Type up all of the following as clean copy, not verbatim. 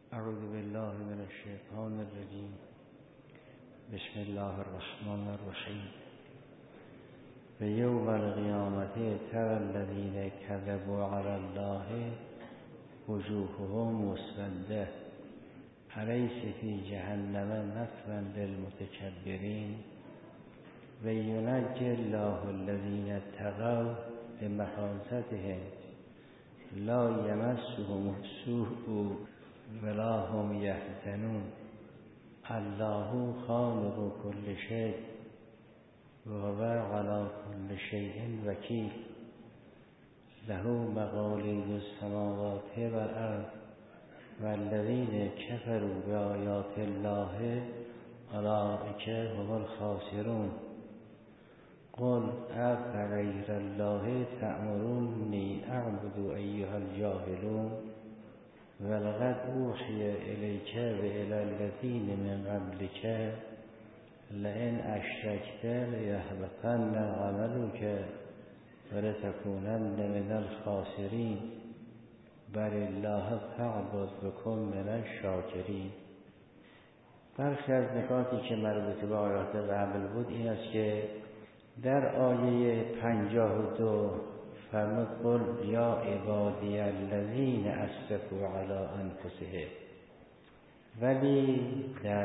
اعوذ بالله من الشیطان الرجیم. بسم الله الرحمن الرحیم. و یوم القیامت تری الذین کذبوا علی الله وجوههم مسوده الیس فی جهنم مثوی للمتکبرین و ینجی الله الذین اتقوا بمفازتهم لا یمسهم السوء ولا هم یحزنون. الله خالق كل شيء وهو على كل شيء وكيل. له مقاليد السماوات والأرض والذين كفروا بآيات الله أولئك هم الخاسرون. قل أفغير الله تأمروني أعبد أيها الجاهلون ولقد أوحي إليك وإلى الذين من قبلك لئن أشركت ليحبطن عملك ولتكونن من الخاسرين بل الله فاعبد وكن من الشاکرین. برخی از نکاتی که مربوط به آیات قبل بود این است که در آیه 52 فرمود قل یا عبادی الذین اسرفوا علی انفسهم، ولی در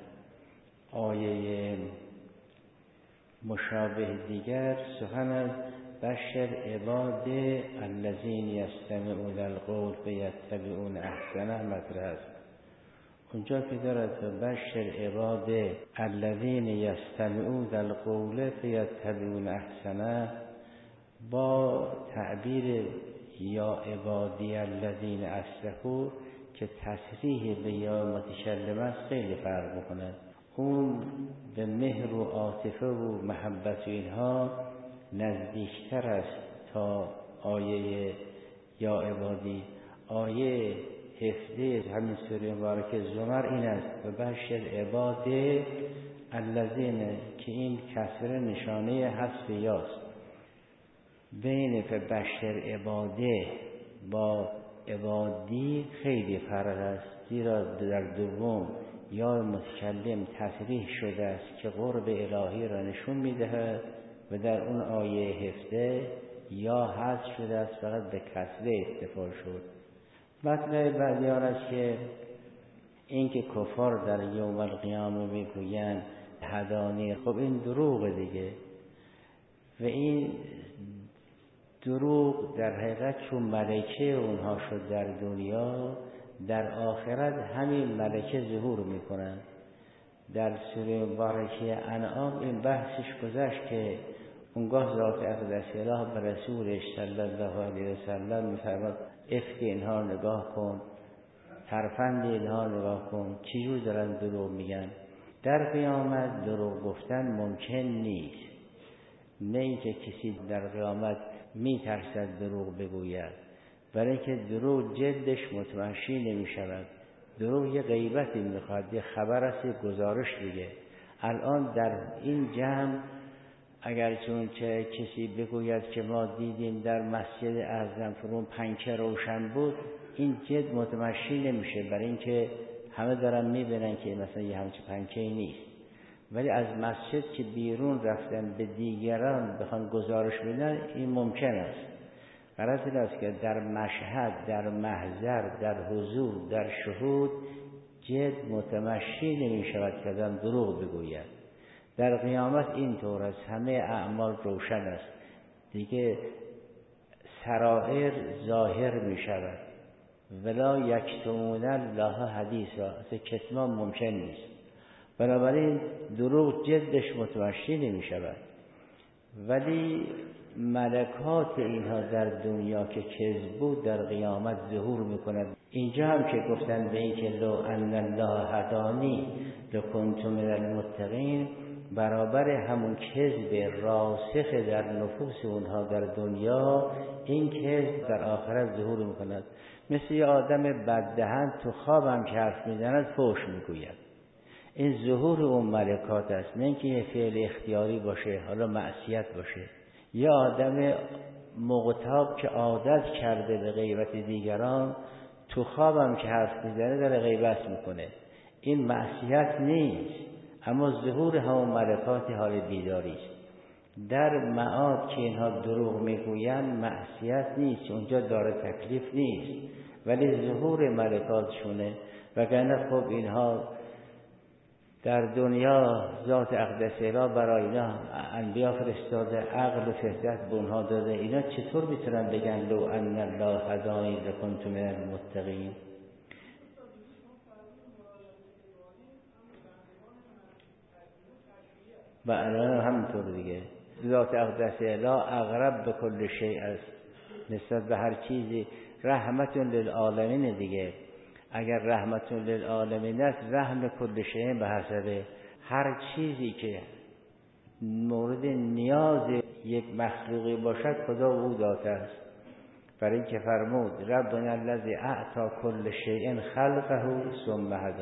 آیه مشابه دیگر سخن از بشر عباد الذین یستمعون القول فیتبعون احسنه مطرح است. اونجا که دارد بشر عباد الذین یستمعون القول فیتبعون احسنه با تعبیر یا عبادی الذین اسرفوا که تصریح به یا متکلم است خیلی فرق می‌کند. اون به مهر و عاطفه و محبت و اینها نزدیکتر است تا آیه یا عبادی. آیه 17 همین سوره مبارکه زمر این است و بشر عباد الذین که این کسر نشانه حذف یاست. بین بشر عباده با عبادی خیلی فرق است، زیرا در دوم یا متکلم تصریح شده است که قرب الهی را نشون می‌دهد و در اون آیه 17 یا حذف شده است فقط به کسره اکتفا شد. مطلب بعدی آن است که این که کفار در یوم القیامه میگویند هدانی، خب این دروغ دیگه و این دروغ در حقیقت چون ملکه اونها شد در دنیا، در آخرت همین ملکه ظهور میکنند. در سوره مبارکه انعام این بحثش گذشت که اونگاه ذات اقدس الله به رسولش صلی الله علیه و سلم میفرماد افک اینها نگاه کن، ترفند اینها نگاه کن، چجور دارن دروغ میگن. در قیامت دروغ گفتن ممکن نیست، نه اینکه کسی در قیامت میترسد دروغ بگوید، برای اینکه دروغ جدش متمشی نمیشود. دروغ یه غیبتی میخواد، یه خبر است، یه گزارش دیگه. الان در این جمع اگر چون که کسی بگوید که ما دیدیم در مسجد اعظم فرون پنکه روشن بود، این جد متمشی نمیشه، برای اینکه همه دارن میبینن که مثلا یه همچه پنکه‌ای نیست. ولی از مسجد که بیرون رفتن به دیگران بخوان گزارش بدن این ممکن است. غرض این است که در مشهد، در محضر، در حضور، در شهود جد متمشی نمی شود که آدم دروغ بگوید. در قیامت این طور است، همه اعمال روشن است دیگه، سرائر ظاهر می شود. ولا یکتمون الله حدیثا، اصلا کتمان ممکن نیست. بنابراین دروغ جدش متمشی نمی شود. ولی ملکات اینها در دنیا که کذب بود در قیامت ظهور میکند. اینجا هم که گفتن به این که لو ان الله هدانی لکنت من المتقین، برابر همون کذب راسخ در نفوس اونها در دنیا، این کذب در آخرت ظهور میکند. مثل یه آدم بددهن تو خوابم که حرف میزند فحش میگوید. این ظهور اون ملکات است، نه اینکه یه فعل اختیاری باشه، حالا معصیت باشه. یه آدم مغتاب که عادت کرده به غیبت دیگران تو خوابم که حرف میزنه داره غیبت میکنه. این معصیت نیست، اما ظهور همون ملکات حال بیداری است. در معاد که اینها دروغ میگویند معصیت نیست، اونجا داره تکلیف نیست، ولی ظهور ملکاتشونه. وگرنه خب اینها در دنیا ذات اقدس اله برای اینا انبیا فرستاده، عقل و فطرت به اونها داده، اینا چطور میتونن بگن لو ان الله هدانی لکنت من المتقین؟ و الان همینطور دیگه ذات اقدس اله اقرب به کل شیء است، نسبت به هر چیزی رحمت للعالمین دیگه. اگر رحمت للعالمین است، رحم کل شیء به حسب هر چیزی که مورد نیاز یک مخلوقی باشد خدا او داده است. برای اینکه فرمود ربنا الذی اعطی کل شیء خلقه ثم هدی.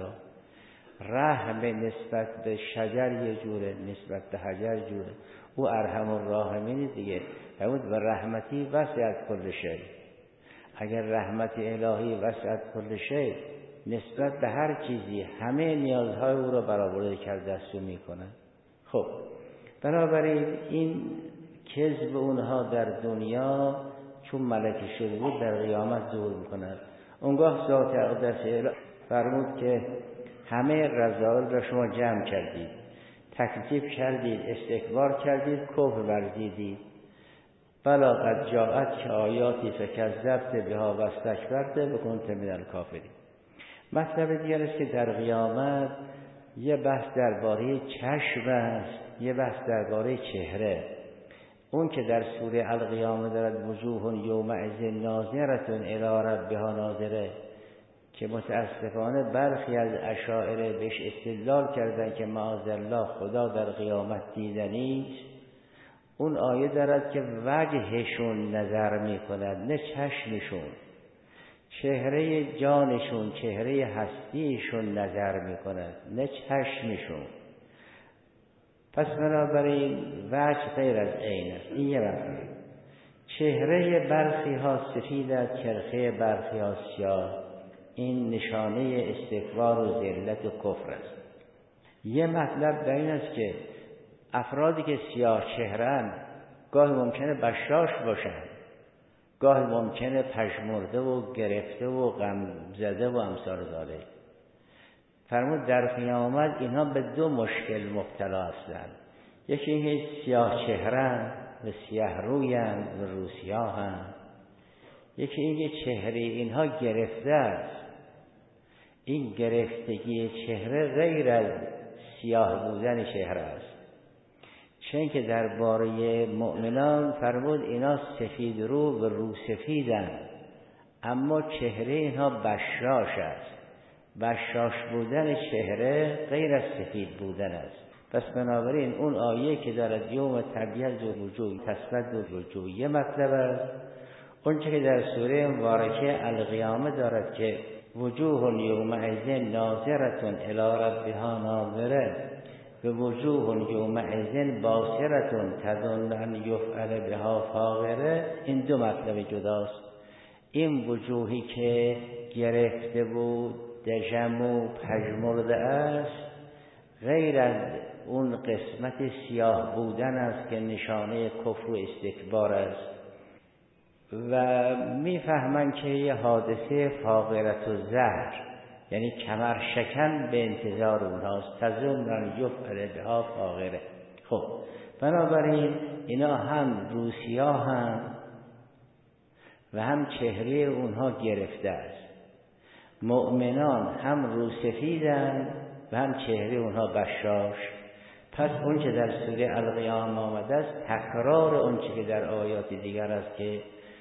رحم نسبت به شجر یه جوره، نسبت به حجر جوره، او ارحم الراحمین دیگه. فرمود و رحمتی وسعت کل شیء. اگر رحمت الهی وسعت کل شیء، نسبت به هر چیزی همه نیازهای او را برآورده کرده است و میکنه. خب بنابراین این کذب اونها در دنیا چون ملک شده بود در قیامت ظهور میکند. اونگاه ذات اقدس اله فرمود که همه رذائل را شما جمع کردید، تکذیب کردید، استکبار کردید، کفر ورزیدید. بلا قد جاءت که آیاتی فکذبت بها و استکبرت و کنت من الکافرین. مطلب دیگر است که در قیامت یه بحث درباره چشم است، یه بحث درباره چهره. اون که در سوره القیامه دارد وجوه یومئذ ناظرة الی ربها ناظره، که متاسفانه برخی از اشاعره بهش استدلال کردن که معاذالله خدا در قیامت دیدنی است. اون آیه دارد که وجهشون نظر میکند، نه چشمشون، چهره جانشون، چهره هستیشون نظر میکند، نه چشمشون. پس بنابراین وجه غیر از عین است. این یه مطلب. چهره برخی ها سفید است، چرخه برخی ها سیاه. این نشانه استکبار و ذلت و کفر است. یه مطلب در این است که افرادی که سیاه چهره‌اند گاهی ممکنه بشاش باشند، گاهی ممکنه پژمرده و گرفته و غم زده و امثال ذالک. فرمود در قیامت اینها به دو مشکل مبتلا هستند. یکی اینکه سیاه چهره‌اند و سیاه رویند و روسیاهند. یکی اینکه چهره اینها گرفته است. این گرفتگی چهره غیر از سیاه بودن چهره است. چون که درباره مؤمنان فرمود اینا سفید رو و رو سفیدند، اما چهره اینها بشاش است. بشاش بودن چهره غیر از سفید بودن است. پس بنابراین اون آیه که دارد یوم تبیض وجوه تسود وجوه یه مطلب است. اون که در سوره مبارکه القیامه دارد که وجوه یومئذ ناظرة الی ربها ناظره و وجوه یومئذ باسرة تظن ان یفعل بها فاقره. این دو مطلب جداست. این وجوهی که گرفته بود، دژم و پژمرده است، غیر از اون قسمت سیاه بودن است که نشانه کفر و استکبار است. و میفهمن که یه حادثه فاقرت و زهر، یعنی کمر شکن به انتظار اونهاست. تظن ان یفعل بها فاقره. خب بنابراین اینا هم روسیاه هم و هم چهره اونها گرفته است. مؤمنان هم روسفیدن و هم چهره اونها بشاش. پس اون که در سوره القیامه آمده است تکرار اون که در آیات دیگر است که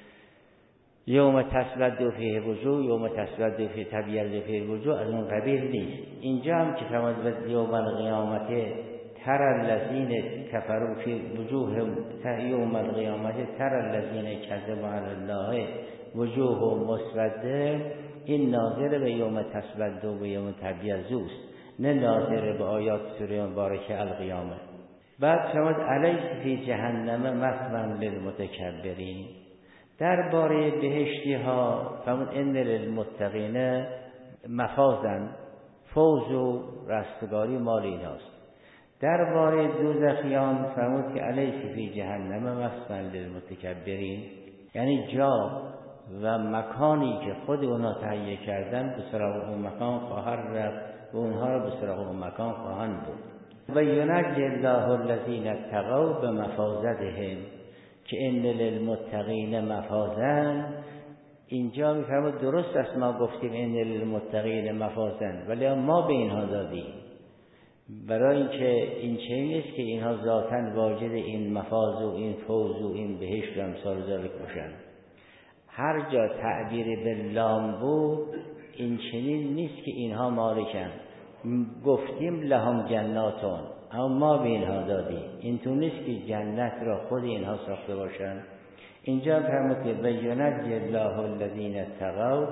یوم تسود فیه وجوه، یوم تسود فیه تبیض فیه وجوه، از اون قبیل نیست. اینجا هم که فرمود یوم القیامت تر الذین کفروا فی وجوه یوم القیامت تر الذین کذبوا علی الله وجوه مسوده، این ناظر به یوم تسود و یوم تبیض است، نه ناظر به آیات سوره مبارکه القیامه. بعد فرمود الیس فی جهنم مثوی للمتکبرین. درباره بهشتی ها فرمود ان للمتقین مفازن، فوز و رستگاری مال ایناست. درباره دوزخیان فرمود که الیس فی جهنم مثوی للمتکبرین، یعنی جا و مکانی که خود اونا تهیه کردن به سراغ اون مکان خواهر رفت و اونها رو به سراغ اون مکان خواهند بود. و ینجی الله الذین اتقوا بمفازتهم که ان للمتقین مفازن. اینجا میفرماد درست است ما گفتیم ان للمتقین مفازن، ولی ما به اینها دادیم برای اینکه این چه نیست که اینها ذاتاً واجد این مفاز و این فوز و این بهشت و امثال ذالک باشند. هر جا تعبیر به لام بود این چنین نیست که اینها مالکن. گفتیم لهم جناتون، اما ما به اینها دادیم. این تو نیست که جنت را خود اینها ساخته باشند. اینجا فرمود که ینجی الله الذین اتقوا.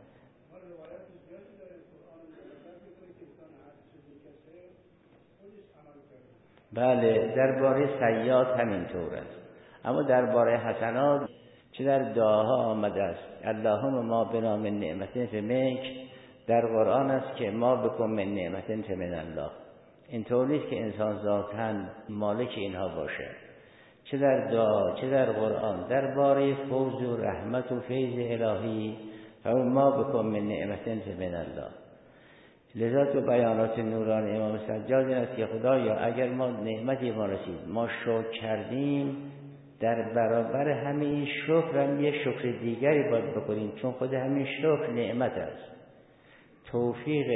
بله درباره سیئات همینطور است، اما درباره حسنات چه در دعاها آمده است اللهم ما بنا من نعمت منک، در قرآن است که ما بکن من نعمت من الله. اینطور نیست که انسان ذاتاً مالک اینها باشه، چه در دعا چه در قرآن درباره فوز و رحمت و فیض الهی ما بکن من نعمت من الله. لذا تو بیانات نورانی امام سجاد این است که خدایا اگر ما نعمتی ما رسید ما شکر کردیم، در برابر همین شکر هم یه شکر دیگری باید بکنیم، چون خود همین شکر نعمت است. توفیق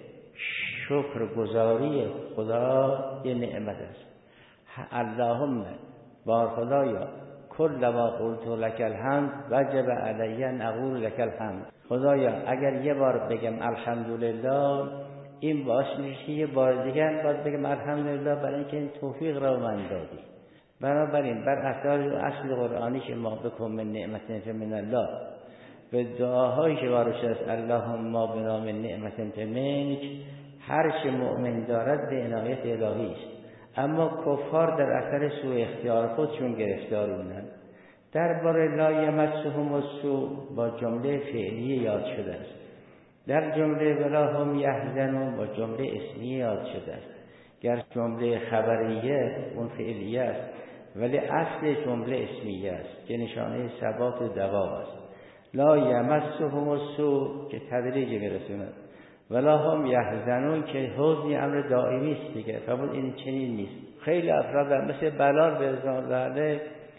شکر گزاری خدا یه نعمت است. اللهم بار خدایا کل ما قلت لک الحمد وجب علی ان اقول لک الحمد. خدایا اگر یه بار بگم الحمدلله این باعث میشه یه بار دیگر باید بگم الحمدلله برای اینکه این توفیق را من دادی. بنابراین بر اثر اصل قرآنی که ما بکن من نعمت من الله به دعاهایی که وارد است اللهم ما بنا من نعمت منک، هر چه مؤمن دارد به عنایت الهی است، اما کفار در اثر سوء اختیار خودشون گرفتارونند. درباره لا یمسهم السوء با جمله فعلی یاد شده است، در جمله ولا هم یحزنون با جمله اسمیه یاد شده است. گر جمله خبریه اون فعلیه است ولی اصل جمله اسمیه است که نشانه ثبات و دوام است. لا یمسهم السوء که تدریج برسوند، ولا هم یحزنون که حزن امر دائمی است دیگه. فرمود این چنین نیست. خیلی افراد مثل بلال به رضوان الله علیه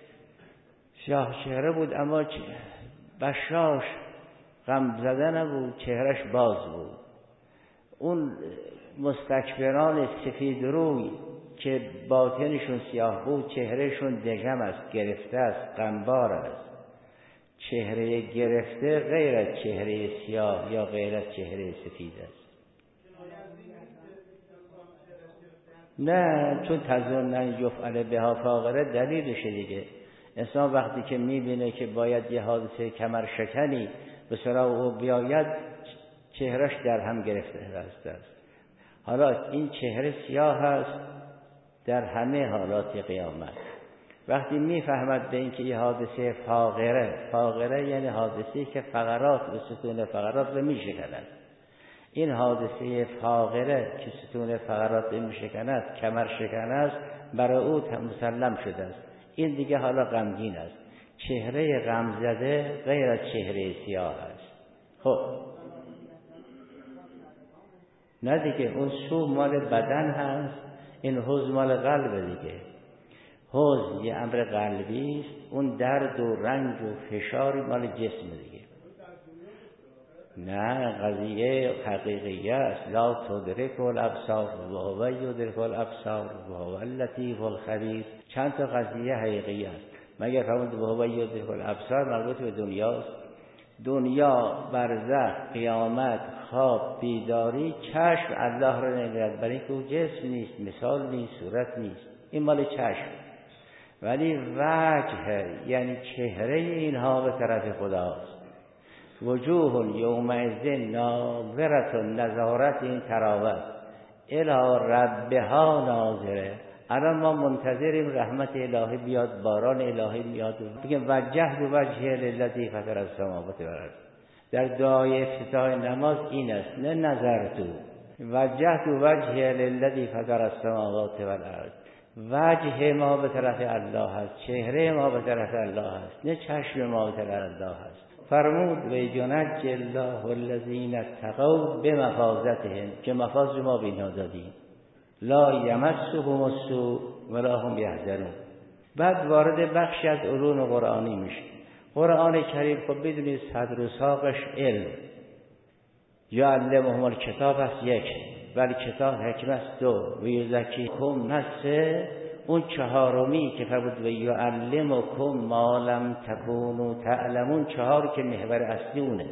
سیاه چهره بود اما بشاش غم زده نبود، چهرش باز بود. اون مستکبران سفید روی که باطنشون سیاه بود چهرهشون دژم است، گرفته است، غمبار است. چهره گرفته غیر از چهره سیاه یا غیر از چهره سفید است. نه چون تظنن یفعل بها فاقره دلیلشه دیگه. انسان وقتی که میبینه که باید یه حادثه کمر شکنی به سراغ او بیاید چهرش در هم گرفته است. حالا این چهره سیاه است در همه حالات قیامت. وقتی میفهمد به این که یه حادثه فاقره یعنی حادثه‌ای که فقرات به ستون فقرات رو میشکند، این حادثه فاقره که ستون فقرات رو میشکند کمر شکن است، برای او مسلم شده است. این دیگه حالا غمگین است. چهره غمزده غیر از چهره سیاه است. خب نه دیگه اون سو مال بدن هست، این حزن مال قلب دیگه. حزن یه امر قلبی است، اون درد و رنج و فشاری مال جسم دیگه. نه قضیه حقیقی است. لا تدرک الابصار و هو یدرک الابصار و هو اللطیف الخبیر. چند تا قضیه حقیقی است. مگر فرمود و هو یدرک الابصار مربوط به دنیاست. دنیا، برزخ، قیامت، خواب، بیداری، چشم الله را نمی‌بیند برای اینکه او جسم نیست، مثال نیست، صورت نیست. این مال چشم. ولی وجه یعنی چهره اینها به طرف خداست. وجوه یومئذ ناظرة، نظارت این تراوت الی ربها ناظره. الان ما منتظریم رحمت الهی بیاد، باران الهی بیاد. بگیم وجهت وجهی للذی فطر السماوات والارض. در دعای افتتاح نماز این است، نه نظرت. وجهت وجهی للذی فطر السماوات والارض. وجه ما به طرف الله است، چهره ما به طرف الله است، نه چشم ما به طرف الله است. فرمود و ینجی الله الذین اتقوا بمفازتهم، که مفاز ما به اینها دادیم. لا یمسهم السوء ولا هم یحزنون. بعد وارد بخشی از علوم قرآنی میشه. قرآن کریم خب بدونید صدر و ساقش علم. یعلمهم الکتاب است یک، ولی کتاب حکمت است دو، و یزکیکم است اون چهارمی که فرمود و یعلمکم ما لم تکونوا تعلمون، چهار که محور اصلی اونه.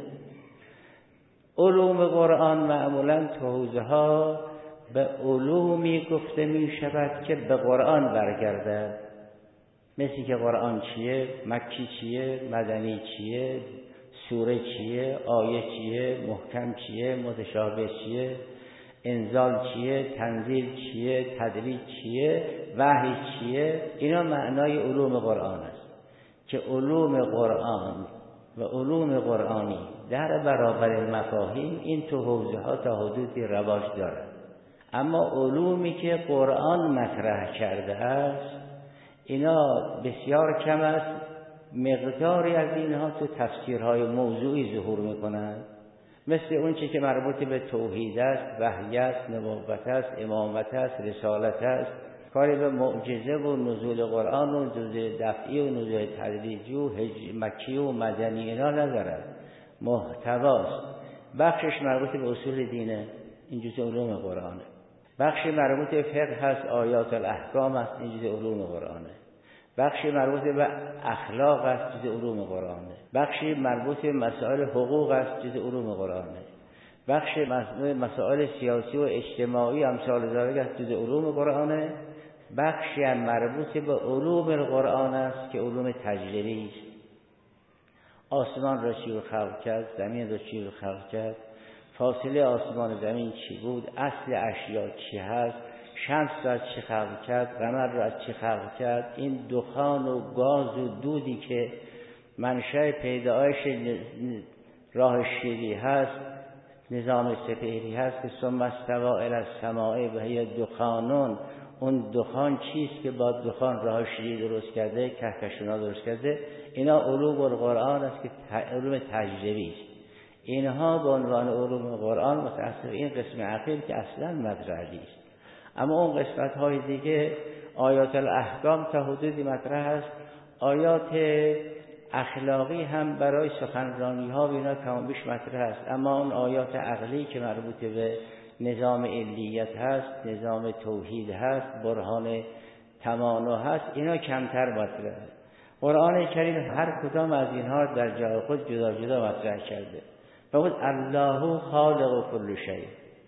علوم قرآن معمولا تو حوزه ها به علومی گفته می شود که به قرآن برگردد. مثل که قرآن چیه، مکی چیه، مدنی چیه، سوره چیه، آیه چیه، محکم چیه، متشابه چیه، انزال چیه، تنزیل چیه، تدریج چیه، وحی چیه. اینا معنای علوم قرآن است که علوم قرآن و علوم قرآنی در برابر مفاهیم این تو حوزه ها تا حدودی رواج دارد. اما علومی که قرآن مطرح کرده است اینا بسیار کم است. مقداری از اینها تو تفسیرهای موضوعی ظهور میکنند، مثل اون چی که مربوط به توحید است، وحی است، نبوت است، امامت است، رسالت است. کاری به معجزه و نزول قرآن و نزول دفعی و نزول تدریجی و مکی و مدنی اینا ندارد، محتواست. بخشش مربوط به اصول دینه، این جزء علوم قرآنه. بخشی مربوط به فقه هست، آیات الاحکام است، این جزء علوم قرآنه. بخشی مربوط به اخلاق است، جزء علوم قرآنه. بخشی مربوط به مسائل حقوق است، جزء علوم قرآنه. بخش مسائل سیاسی و اجتماعی امثال ذالک است، جزء علوم قرآنه. بخشی هم مربوط به علوم القرآن است که علوم تجلیلی است. آسمان را چی خلق کرد، زمین را چی خلق کرد، فاصله آسمان و زمین چی بود، اصل اشیا چی هست، شمس را از چی خلق کرد، قمر را از چی خلق کرد، این دخان و گاز و دودی که منشأ پیدایش راه شیری هست، نظام سپهری هست که ثم استوی الی السماء و هی دخانون، اون دخان چیست که با دخان راه شیری درست کرده، کهکشان‌ها درست کرده. اینا علوم القرآن است که علوم تجربی است. اینها به عنوان علوم قرآن متأثر این قسم عقیل که اصلا مطرح نیست. اما اون قسمت‌های دیگه آیات الاحکام تا حدودی مطرح است. آیات اخلاقی هم برای سخنرانی‌ها و اینا کم بیش مطرح است. اما اون آیات عقلی که مربوط به نظام علیت هست، نظام توحید هست، برهان تمانع هست، اینا کمتر مطرح است. قرآن کریم هر کدام از اینها در جای خود جدا جدا مطرح کرده. فقط الله خالق كل شيء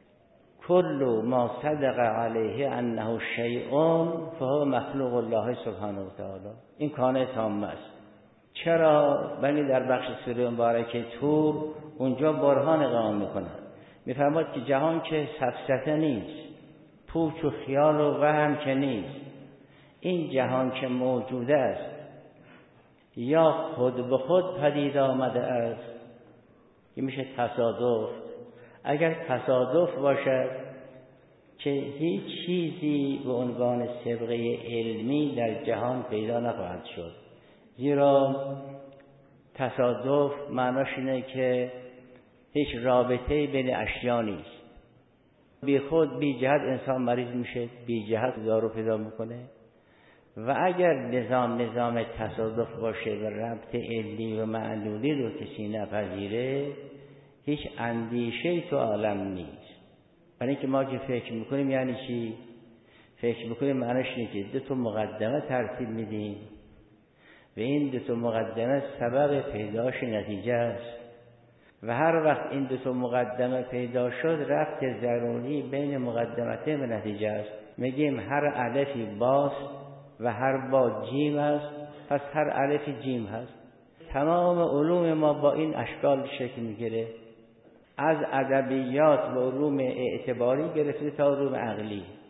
كل ما صدق عليه انه شيء فهو مخلوق الله سبحانه و تعالی. این کانه تام است. چرا؟ بلی در بخش سوره مبارکه طور اونجا برهان قائم می‌کند. می‌فرماید که جهان که سفسطه نیست، پوچ و خیال و وهم که نیست. این جهان که موجود است یا خود به خود پدید آمده است، که میشه تصادف. اگر تصادف باشد که هیچ چیزی به عنوان سابقه علمی در جهان پیدا نخواهد شد، زیرا تصادف معناش اینه که هیچ رابطه‌ای بین اشیا نیست. بی خود بی جهت انسان مریض میشه، بی جهت دارو پیدا میکنه. و اگر نظام تصادف باشه و ربط علی و معلولی رو کسی نپذیره، هیچ اندیشه‌ای تو عالم نیست. برای اینکه ما که فکر میکنیم یعنی چی؟ فکر میکنیم معنیش اینه که دو تا مقدمه ترتیب میدیم و این دو تا مقدمه سبب پیداش نتیجه است و هر وقت این دو تا مقدمه پیدا شد ربط ضروری بین مقدمتین و نتیجه است. میگیم هر الفی باز و هر با جیم است، پس هر الفی جیم هست. تمام علوم ما با این اشکال شکل میگیره، از ادبیات و علوم اعتباری گرفته تا علوم عقلی.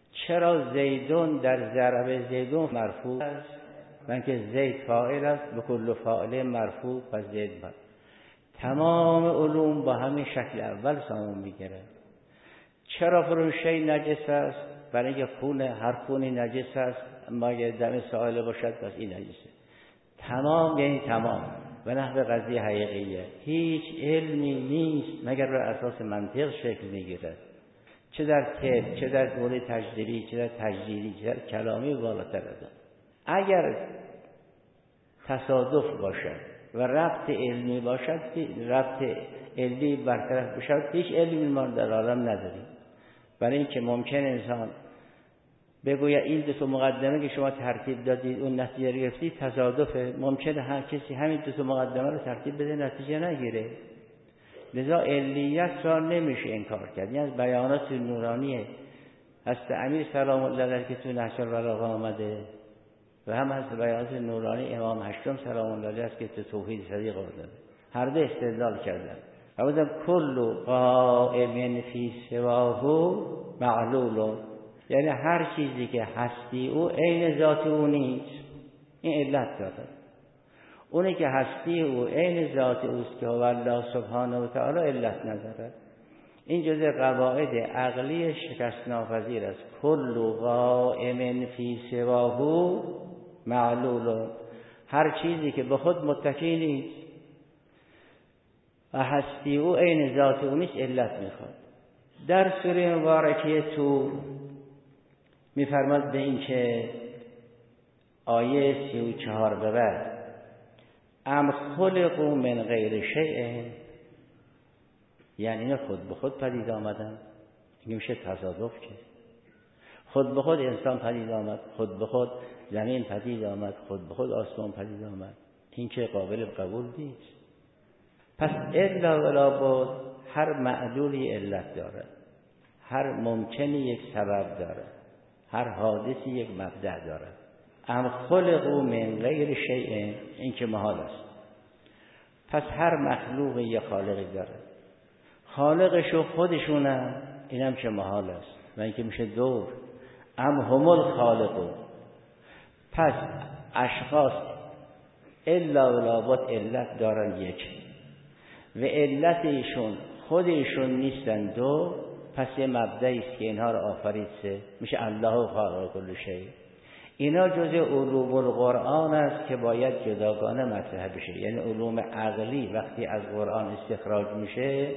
چرا زیدون در ضرب زیدون مرفوع است؟ من که زید فاعل است، به کل فاعل مرفوع پس زید مرفوع. تمام علوم با همین شکل اول سامون میگیره. چرا فرون شی نجس است؟ برای اینکه خون هر خونی نجس است، اما اگه دم سائل باشد پس این نجسه. تمام یعنی تمام و نحو قضیه حقیقیه. هیچ علمی نیست مگر بر اساس منطق شکل میگیره، چه در طب، چه در دوره تجربی، چه در تجدیدی، چه در کلامی بالاتر از. اگر تصادف باشد و ربط علمی باشد، ربط علمی برطرف باشد، هیچ علمی ما در عالم نداریم. برای اینکه ممکن انسان بگوید این دو تا مقدمه که شما ترتیب دادید اون نتیجه رو گرفتید تصادفه. ممکنه هر کسی همین دو تا مقدمه رو ترتیب بده نتیجه نگیره. لذا علیت را نمیشه انکار کرد. یعنی از بیانات نورانی حضرت امیر سلام الله علیه که تو نهج البلاغه آمده و هم از بیانات نورانی امام هشتم سلام الله علیه است که تو توحید صدیق آورده. هر دو استدلال کردن. فرمودن کل قائم فی سواه معلول، یعنی هر چیزی که هستی او عین ذات او نیست، این علت داره. اونی که هستی او عین ذات اوست که الله سبحانه و تعالی علت نداره. این جزء قواعد عقلی شکست ناپذیر است. کل قائم فی سواه معلول، هر چیزی که به خود متکی نیست و هستی او عین ذات او نیست علت میخواد. در سوره مبارکه طور میفرماد به این که آیه 34 به بعد ام خلقوا من غیر شیء، یعنی اینا خود به خود پدید آمدن. این میشه تصادف که خود به خود انسان پدید آمد، خود به خود زمین پدید آمد، خود به خود آسمان پدید آمد. این که قابل قبول نیست. پس الا ولا بود هر معلولی علت داره، هر ممکنی یک سبب داره، هر حادثی یک مبدأ داره. ام خلقوا من غیر شیء، این که محال است. پس هر مخلوق یک خالقی داره، خالقشو خودشونم، اینم که محال است و این که میشه دور. ام هم الخالقون، پس اشخاص الا ولا بود علت دارن یک و علت ایشون خودشون نیستن دو، پس یه مبدأی است که اینها رو آفرید سه، میشه الله خالق کل شیء. اینا جزء علوم القرآن است که باید جداگانه مطرح بشه. یعنی علوم عقلی وقتی از قرآن استخراج میشه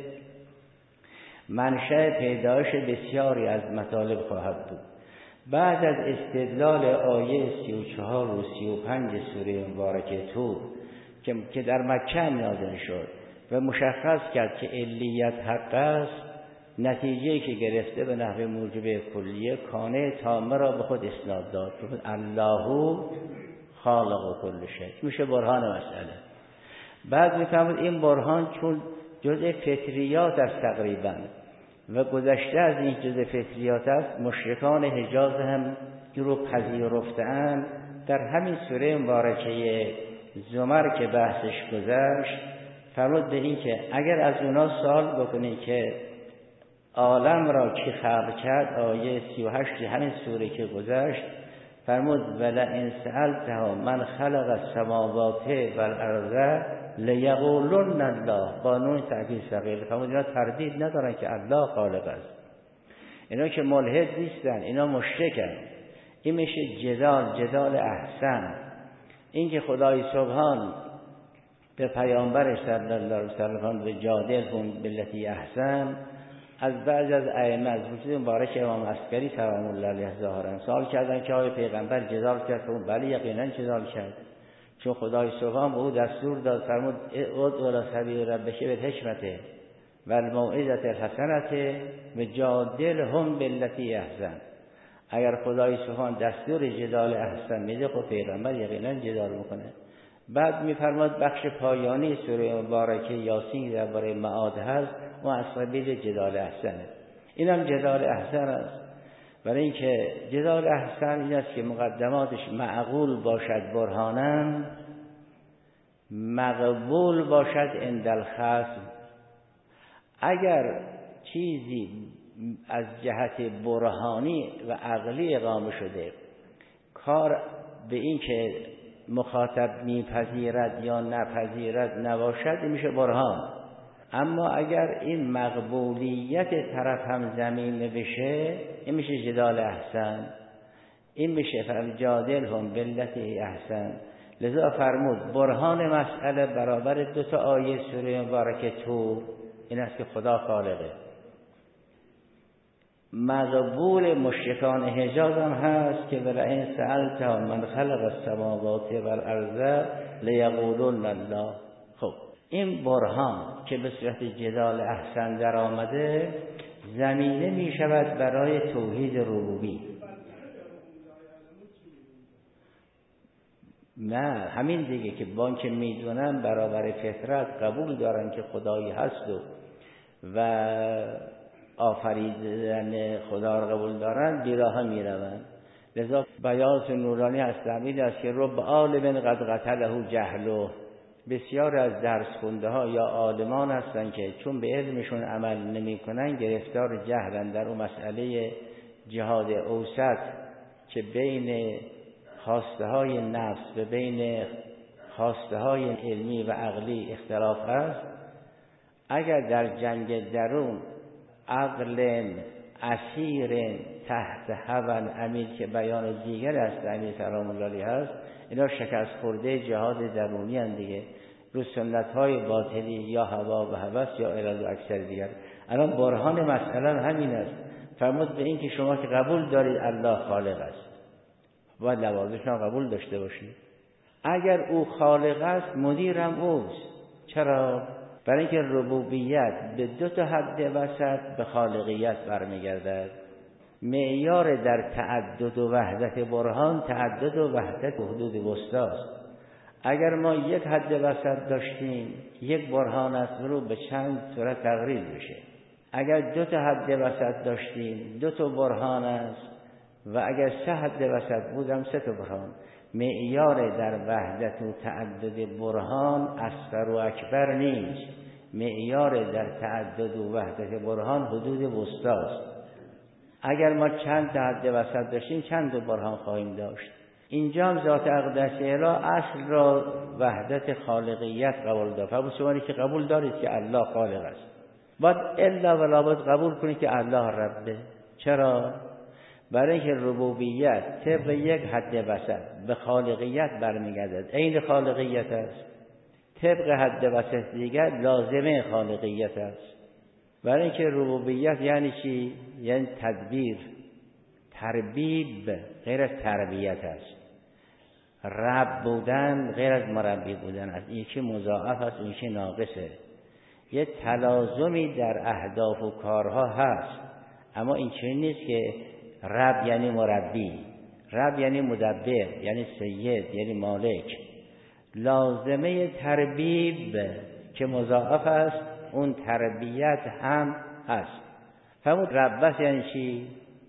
منشأ پیدایش بسیاری از مطالب خواهد بود. بعد از استدلال آیه 34 و 35 سوره مبارکه طور که در مکه نازل شد و مشخص کرد که علیت حق است، نتیجه‌ای که گرفته به نحو موجب کلیه کانه تامه را به خود اسناد داد. الله خالق کل شیء میشه برهان مسئله. بعد میفهمید این برهان چون جزء فطریات است تقریبا و گذشته از این جزء فطریات است، مشرکان حجاز هم این رو پذیرفتند. در همین سوره مبارکه زمر که بحثش گذشت فرمود به این که اگر از اونا سوال بکنی که عالم را کی خلق کرد، آیه 38 همین سوره که گذشت فرمود ولئن سألتهم من خلق السماوات والارض لیقولن الله، قانون تأکید ثقیل. فرمود اینا تردید ندارن که الله خالق است. اینا که ملحد نیستن، اینا مشرکن. این میشه جدال احسن. این که خدای سبحان به پیامبر صلی الله علیه و سلم به جادلهم بالتی احسن، از بعض از ائمه از وجود مبارک امام عسکری سلام الله علیه ظاهرا سوال کردن که آیا پیغمبر جدال کرد؟ بله یقینا جدال کرد، چون خدای سبحان به او دستور داد فرمود ادع الی سبیل ربک بالحکمت والموعظه الحسنه وجادلهم بالتی احسن. اگر خدای سبحان دستور جدال احسن میده خب پیغمبر یقینا جدال میکنه. بعد میفرماد بخش پایانی سوره مبارکه یاسین درباره معاد هست و از سبیل جدال احسنه. اینم جدال احسن است. برای اینکه جدال احسن این است که مقدماتش معقول باشد برهانن، مقبول باشد عند الخصم. اگر چیزی از جهت برهانی و عقلی اقامه شده، کار به این که مخاطب میپذیرد یا نپذیرد نباشد، این میشه برهان. اما اگر این مقبولیت طرف هم زمینه بشه، این میشه جدال احسن، این میشه فجادلهم باللتی احسن. لذا فرمود برهان مسئله برابر 2 آیه سوره مبارکه طور این است که خدا خالقه. مقبول مشرکان حجاز هم هست که ولئن سألتهم من خلق السماوات والارض لیقولن الله. خب این برهان که به صورت جدال احسن در آمده زمینه می شود برای توحید ربوبی. نه همین دیگه که بانک میدونن برابر فطرت قبول دارن که خدایی هست و آفریدن خدا را قبول دارن، بیراه میروند. لذا بیاض نورانی از تعبیر است که رب عالم قد قتله جهله. بسیار از درس خونده ها یا عالمان هستن که چون به علمشون عمل نمی کنن گرفتار جهلن در اون مسئله جهاد اوسط که بین خواسته های نفس و بین خواسته های علمی و عقلی اختلاف است. اگر در جنگ درون عقل اسیر تحت هوى امیر که بیان دیگر است امیر سلام الله علیه است، اینا شکست خورده جهاد درونی اند دیگه، رو سنت های باطلی یا هوا و هوس یا علل و اکثر دیگر. الان برهان مسئله همین است. فرمود به این که شما که قبول دارید الله خالق است و لوازمش هم قبول داشته باشید. اگر او خالق است مدیرم اوست. چرا؟ برای اینکه ربوبیت به 2 حد وسط به خالقیت برمیگردد. معیار در تعدد و وحدت برهان تعدد و وحدت حدود وسطاست. اگر ما 1 حد وسط داشتیم 1 برهان است رو به چند صورت تقریر بشه. اگر 2 حد وسط داشتیم 2 برهان است و اگر 3 حد وسط بودم 3 برهان. معیار در وحدت و تعدد برهان اصغر و اکبر نیست. معیار در تعدد و وحدت برهان حدود وسطاست. اگر ما چند حد وسط داشتیم چند برهان خواهیم داشت. اینجا هم ذات اقدس الهی اصل را وحدت خالقیت قبول دارد. فرمود شما که قبول دارید که الله خالق است، باید الا و لابد قبول کنید که الله ربه. چرا؟ برای اینکه ربوبیت طبق 1 حد وسط به خالقیت برمیگردد، عین خالقیت است. طبق حد وسط دیگر لازمه خالقیت است. برای اینکه ربوبیت یعنی چی؟ یعنی تدبیر، تربیب غیر از تربیت است. رب بودن غیر از مربی بودن است. این که مضاعف است، این که ناقصه. یه تلازمی در اهداف و کارها هست، اما این چنین نیست که رب یعنی مربی، رب یعنی مدبر، یعنی سید، یعنی مالک. لازمه تربیب که مضاعف است اون تربیت هم هست. همون رب یعنی چی؟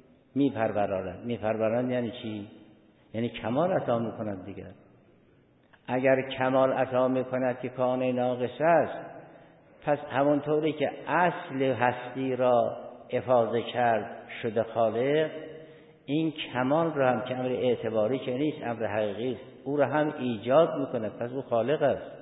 میپروراند یعنی چی؟ یعنی کمال عطا میکند دیگر. اگر کمال عطا میکند که کان ناقص است، پس همونطوری که اصل هستی را افاضه کرد شده خالق، این کمال را هم که امر اعتباری که نیست، امر حقیقی است، او را هم ایجاد میکند، پس او خالق است.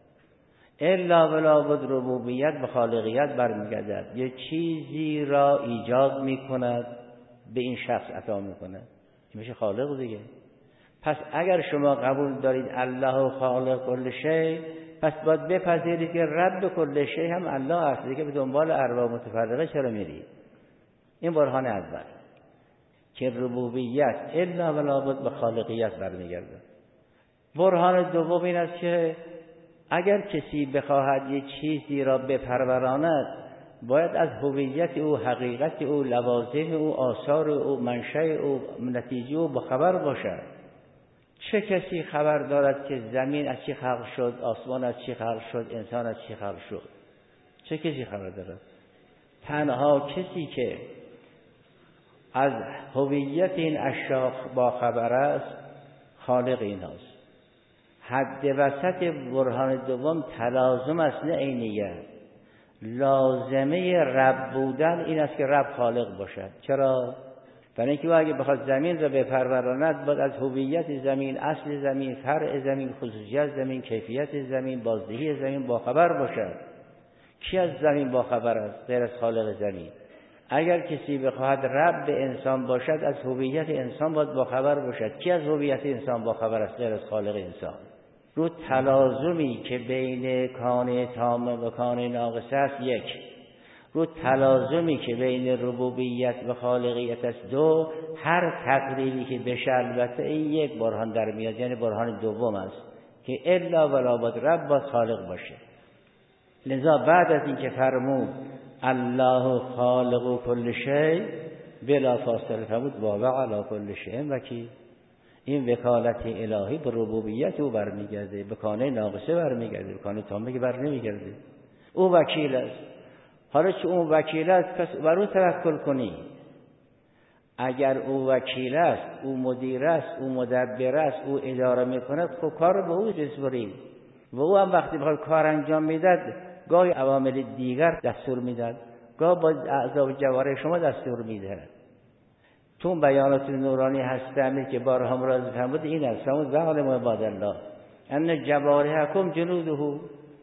الا ولا بد ربوبیت به خالقیت برمیگردد. یه چیزی را ایجاد میکند به این شخص عطا میکند، این میشه خالق دیگه. پس اگر شما قبول دارید الله خالق کل شی، پس باید بپذیرید که رب کل شی هم الله است دیگه. به دنبال ارواح متفرقه چرا میرید؟ این برهان اول که ربوبیت الا ولا بد به خالقیت برمیگردد. برهان دوم این است که اگر کسی بخواهد یک چیزی را بپروراند، باید از هویت او، حقیقت او، لوازم او، آثار او، منشأ او، نتیجه او بخبر باشد. چه کسی خبر دارد که زمین از چی خلق شد، آسمان از چی خلق شد، انسان از چی خلق شد؟ چه کسی خبر دارد؟ تنها کسی که از هویت این اشیاء با خبر است خالق ایناست. حد وسط برهان دوم تلازم است، نه عینیت. لازمه رب بودن این است که رب خالق باشد. چرا؟ برای اینکه او اگه بخواد زمین را بپروراند باید از هویت زمین، اصل زمین، فرع زمین، خصوصیت زمین، کیفیت زمین، بازدهی زمین باخبر باشد. کی از زمین باخبر است غیر از خالق زمین؟ اگر کسی بخواهد رب انسان باشد از هویت انسان باید باخبر باشد. کی از هویت انسان باخبر است غیر از خالق انسان؟ رو تلازمی که بین کان تام و کان ناقص است یک، رو تلازمی که بین ربوبیت و خالقیت است دو، هر تقریبی که بشه البته این یک برهان در میاد، یعنی برهان دوم است که الا ولا بد رب باید خالق باشه. لذا بعد از اینکه فرمود الله خالق کل شیء بلا فاصله فرمود و هو علی کل شیء وکیل. این وکالت الهی به ربوبیت او برمیگرده، به کانه ناقصه برمیگرده، به کانه تامه که بر نمیگرده. او وکیل است. حالا چه اون وکیل است پس بر او توکل کنی. اگر او وکیل است، او مدیر است، او مدبر است، او اداره میکند، خب کار به او بسپریم. و او هم وقتی بخواد کار انجام میداد گاهی عوامل دیگر دستور میداد، گاه با اعضا و جوارح شما دستور میدهد. تو بیانات نورانی هستند که بارها مراد فرمود این است، فرمود وعلم عباد الله ان جوارحکم جنوده.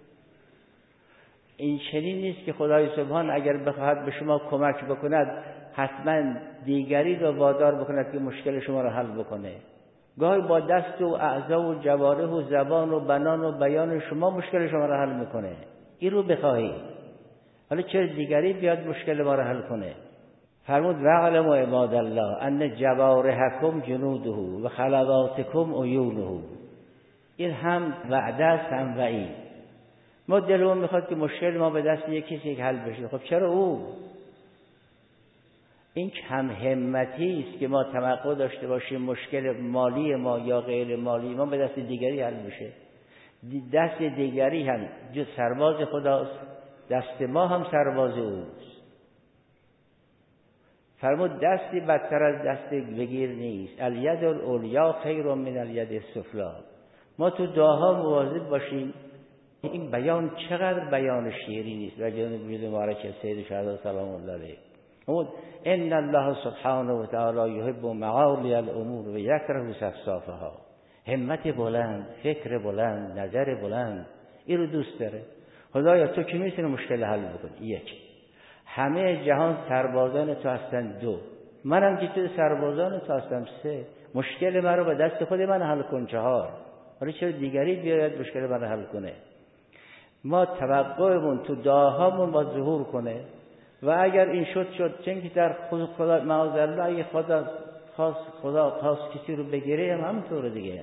این چنین نیست که خدای سبحان اگر بخواهد به شما کمک بکند حتما دیگری را وادار بکند که مشکل شما را حل بکنه. گاهی با دست و اعضا و جوارح و زبان و بنان و بیان شما مشکل شما را حل میکنه. این رو بخواهی، حالا چرا دیگری بیاد مشکل ما را حل کنه؟ فرمود وعلم عباد الله ان جوارحکم جنوده و خلواتکم عیونه. این هم وعده است هم وعید. ما دلمون میخواد که مشکل ما به دست یک کسی حل بشه. خب چرا او؟ این کم همتی است که ما توقع داشته باشیم مشکل مالی ما یا غیر مالی ما به دست دیگری حل بشه. دست دیگری هم جز سرباز خداست، دست ما هم سرباز اوست. فرمود دستی بدتر از دست بگیر نیست. الید العلیا خیر من الید السفلی. ما تو دعاها مواظب باشیم. این بیان چقدر بیان شیرینی است. و جناب مبارک سید شهدا سلام الله علیه فرمود ان الله سبحانه و تعالی یحب معالی الامور و یکره سفسافها. همت بلند، فکر بلند، نظر بلند، این رو دوست داره. خدایا تو که میتونی مشکل حل بکنی. یک، همه جهان سربازان تو هستن. دو، منم که تو سربازان تو هستم. سه، مشکل من رو به دست خود من حل کن. چهار، حالا چرا دیگری بیاید مشکل من رو حل کنه؟ ما توقعمون تو دعاهامون با ظهور کنه. و اگر این شد چون که در خدا معاذالله اگه خدا خواست کسی رو بگیره هم همونطور دیگه.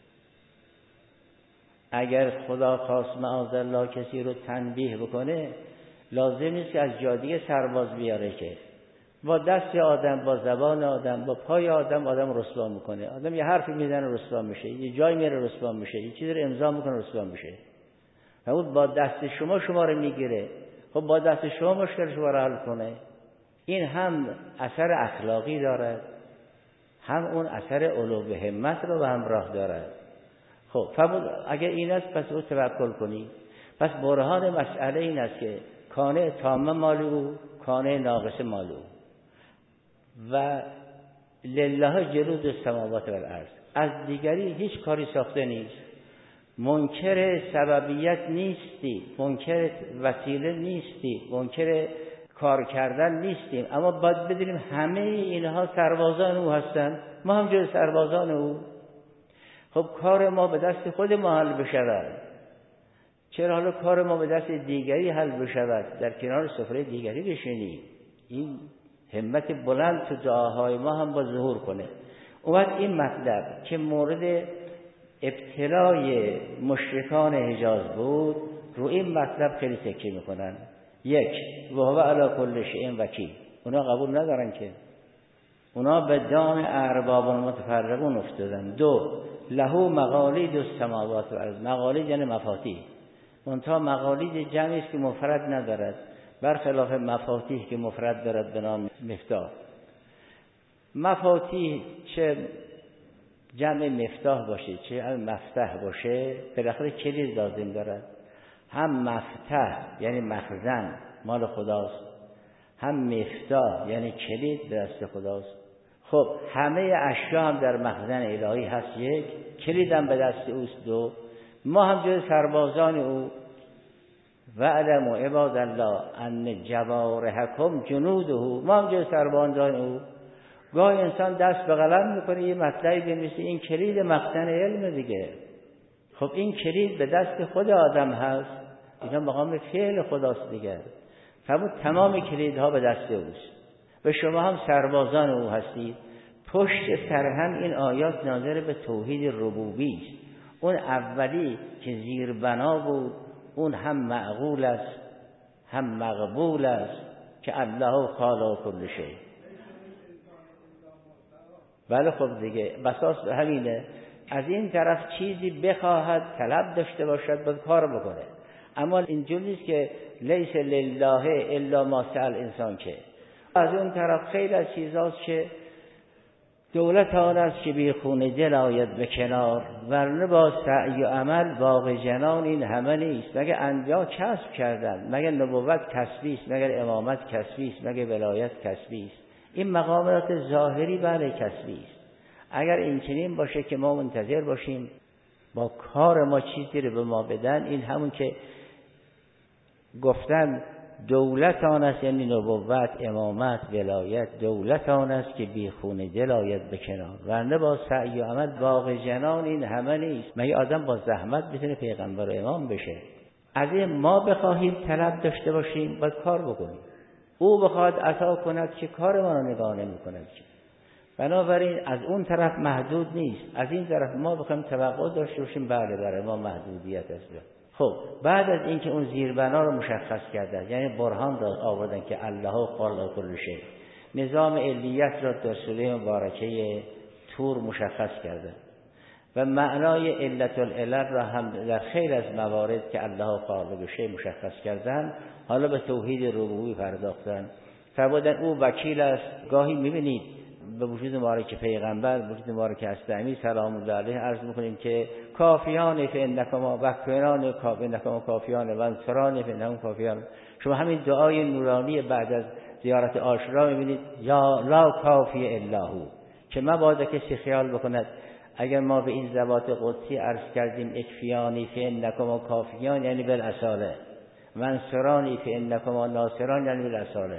اگر خدا خواست معاذالله کسی رو تنبیه بکنه لازم نیست که از جادیه سرباز بیاره، که با دست آدم، با زبان آدم، با پای آدم رسوا میکنه. آدم یه حرفی میزنه رسوا میشه، یه جای میره رسوا میشه، یه چیزی رو امضا میکنه رسوا میشه. همون با دست شما رو میگیره. خب با دست شما مشکل شما رو حل کنه. این هم اثر اخلاقی دارد، هم اون اثر علو به همت رو به همراه دارد. خب فرمود اگر این است پس او توکل کنی. پس برهان مسئله این است که کانه تامه مال او، کانه ناقصه مال او. و لله جلود السماوات و الارض. از دیگری هیچ کاری ساخته نیست. منکر سببیت نیستی، منکر وسیله نیستی، منکر کار کردن نیستیم، اما باید بدونیم همه اینها سربازان او هستند. ما هم جز سربازان او. خب کار ما به دست خود ما حل بشود. چرا حالا کار ما به دست دیگری حل بشود؟ در کنار سفره دیگری بشینیم. این همت بلند تو دعاهای ما هم با ظهور کنه. اومد این مطلب که مورد ابتلای مشرکان حجاز بود، رو این مطلب خیلی تکیه میکنن. یک، و هو علی کل شیء وکیل. اونا قبول ندارن که، اونا به دام ارباب متفرقون افتادن. دو، له مقالید السماوات و الارض. مقالید یعنی مفاتیح. منتها مقالید جمعی است که مفرد ندارد، برخلاف مفاتیح که مفرد دارد به نام مفتاح. مفاتیح چه جمع مفتاح باشه چه مفتاح باشه بالاخره کلید لازم دارد. هم مفتاح یعنی مخزن مال خداست، هم مفتاح یعنی کلید به دست خداست. خب همه اشیا هم در مخزن الهی هست، یک کلید هم به دست اوست، دو ما هم جز سربازان او. وَاعْلَمُوا عِبَادَ اللَّهِ أَنَّ جَوَارِحَكُمْ جُنُودُهُ، ما هم جز سربازان او. گاهی انسان دست به قلم میکنه یه مطلبی بنویسه، این کلید مخزن علم دیگه. خب این کلید به دست خود آدم هست، اینا مقام فعل خداست دیگه. تمام کلیدها به دست اوست و شما هم سربازان او هستید. پشت سر هم این آیات ناظر به توحید ربوبی است. اون اولی که زیربنا بود اون هم معقول است هم مقبول است که الله خالق کل شیء. بله خب دیگه بساس همینه. از این طرف چیزی بخواهد طلب داشته باشد باید کار بکنه. اما اینجوری نیست که لیس لله الا ما سأل انسان، که از اون طرف خیلی از چیزاست که دولت آن است که بی خون دل آید به کنار، ورنه با سعی و عمل باغ جنان این همه نیست. مگه انبیا کسب کردن؟ مگه نبوت کسبی است؟ مگه امامت کسبی است؟ مگه ولایت کسبی است؟ این مقامات ظاهری بله کسبی است. اگر این چنین باشه که ما منتظر باشیم با کار ما چیزی رو به ما بدن، این همون که گفتن دولت آن است، یعنی نبوت، امامت، ولایت، دولت آن است که بی خون دل آید به کنار، ورنه با سعی و عمل باغ جنان این همه نیست. مگه آدم با زحمت بتونه پیغمبر و امام بشه؟ از این ما بخواهیم طلب داشته باشیم باید کار بکنیم. او بخواد عطا کند که کار ما رو نگاه نمی کند که. بنابراین از اون طرف محدود نیست، از این طرف ما بخوایم توقع داشته باشیم بله برای ما محدودیت است. خب بعد از اینکه اون زیربنا رو مشخص کردن، یعنی برهان را آوردن که الله خالق کل شیء، نظام علیت را در سوره مبارکه طور مشخص کردن و معنای علت العلل را هم در خیلی از موارد که الله خالق شیء مشخص کردن. حالا به توحید ربوبی پرداختن. فرمودن او وکیل است. گاهی میبینید به وجود مبارک پیغمبر، به وجود مبارک اسلامی سلام الله علیه عرض میکنیم که کافیان فانکما وکفران کافیان کافیان و انصران فانهم کافیان. شما همین دعای نورانی بعد از زیارت عاشورا میبینید یا لا کافی الا هو، که مبادا کسی خیال بکند اگر ما به این ذوات قدسی عرض کردیم اکفیانی فانکما کافیان یعنی بالاصاله، منصرانی فانکما ناصران یعنی بالاصاله،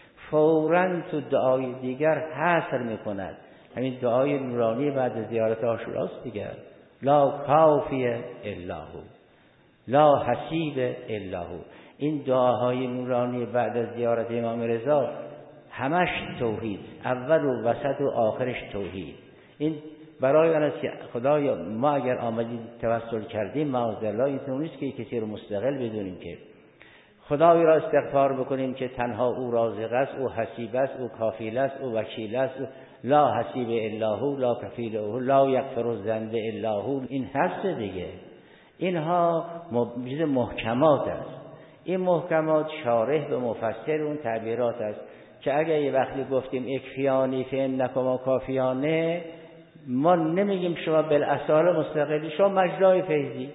فوراً تو دعای دیگر حصر میکند. همین دعای نورانی بعد از زیارت عاشوراست دیگر. لا کافی الا هو، لا حسیب الا هو. این دعاهای نورانی بعد از زیارت امام رضا همش توحید، اول و وسط و آخرش توحید. این برای آن است که خدایا ما اگر آمدیم توسل کردیم معاذالله اینطور نیست که کسی رو مستقل بدونیم، که خدای را استغفار بکنیم که تنها او رازق است، او حسیب است، او کافیل است، او وکیل است، لا حسیب الا هو، لا کفیل هو، لا یغفر الذنب الا هو. این هست دیگه. اینها محکمات است. این محکمات شارح به مفسر اون تعبیرات است که اگر یه وقتی گفتیم اکفیانی فانکما کافیانه، ما نمیگیم شما بالاصاله مستقلی، شما مجرای فیضی.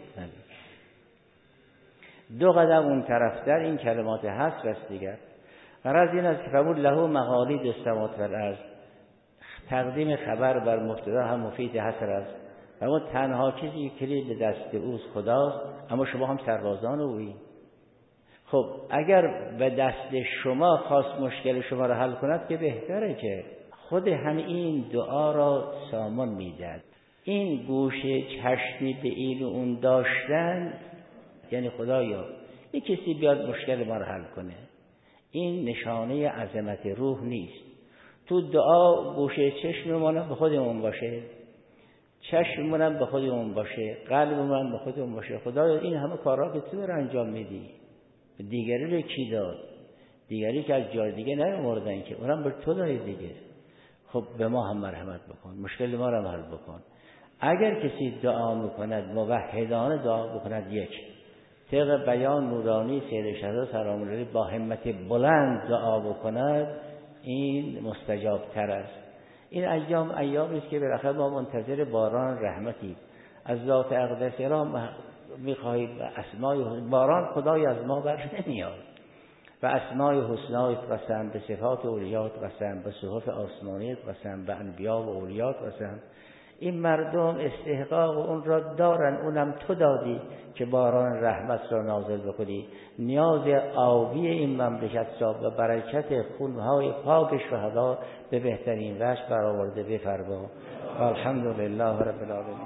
دو قدم اون طرف در این کلمات هست است دیگر. غرض این است که فرمود له مقالید السماوات و الارض، تقدیم خبر بر مبتدا هم مفید حصر است. فرمود تنها چیزی که کلید به دست اوست خداست، اما شما هم سربازان اویی. خب اگر به دست شما خواست مشکل شما را حل کند که بهتره، که خود هم این دعا را سامان میداد. این گوشه چشمی به این و اون داشتن یعنی خدایا یک کسی بیاد مشکل ما رو حل کنه، این نشانه عظمت روح نیست. تو دعا گوشه چشممون به خودمون باشه، چشممون به خودمون باشه، قلبمون به خودمون باشه. خدایا این همه کارا که تو رو انجام میدی، دیگری رو کی داد؟ دیگری که از جای دیگه نیامردن که، اونم به تو داری دیگه. خب به ما هم مرحمت بکن، مشکل ما رو حل بکن. اگر کسی دعا میکند موحدانه دعا بکند، یک طبق بیان نورانی سید شهدا سلام الله علیه با همت بلند دعا بکند، این مستجاب تر است. این ایامی است که بالاخره ما منتظر باران رحمتی از ذات اقدس را میخواهید و اسمای باران خدای از ما بر نمیاد. و اسمای حسنایت قسم، به صفات اولیات قسم، به صحف آسمانیت قسم، به انبیا و اولیات قسم. این مردم استحقاق اون را دارن، اونم تو دادی که باران رحمت را نازل بکنی. نیاز آبی این مملکت را و برکت خونهای پاک شهدا به بهترین وجه برآورده بفرما. الحمدلله رب العالمین.